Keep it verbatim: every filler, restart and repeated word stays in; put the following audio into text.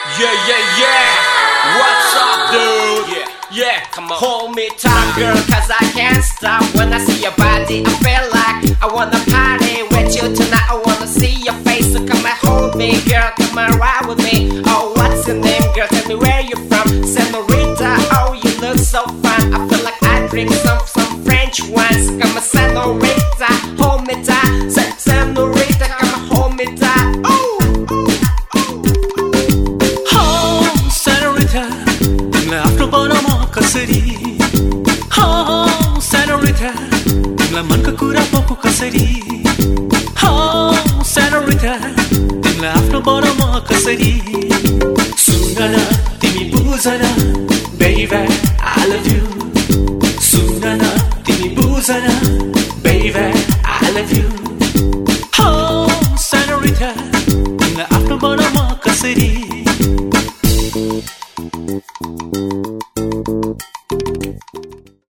Yeah, yeah, yeah. What's up, dude? Yeah, yeah. Come on. Hold me tight, girl, cause I can't stop. When I see your body, I feel like I wanna party with you tonight. I wanna see your face, so come and hold me, girl. Come and ride with me. Oh, what's your name, girl? Tell me where you from. Senorita, oh, you look so fine. I feel like I drink some, some French wine. So come and senorita, hold me tight. Say, senorita, come and hold me tight. Oh. कसरी हाँ senorita तिमीलाई मनको कुरा Poco कसरी हाँ senorita तिमीलाई आफ्नो बडो म कसरी सुन न तिमी बुझ न baby I love you सुन न तिमी बुझ न baby I love you हाँ सेनोरिटा तिमीलाई आफ्नो बडो म कसरी